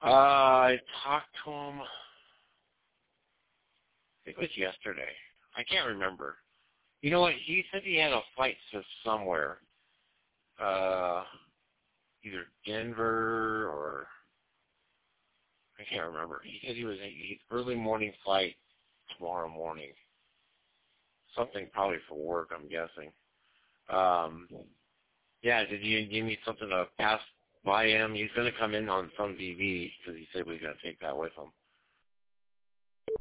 I talked to him, I think it was yesterday. I can't remember. You know what? He said he had a flight to somewhere. Either Denver or I can't remember. He said he's early morning flight tomorrow morning. Something probably for work, I'm guessing. Yeah, did you need something to pass by him? He's going to come in on some DV because he said we are going to take that with him.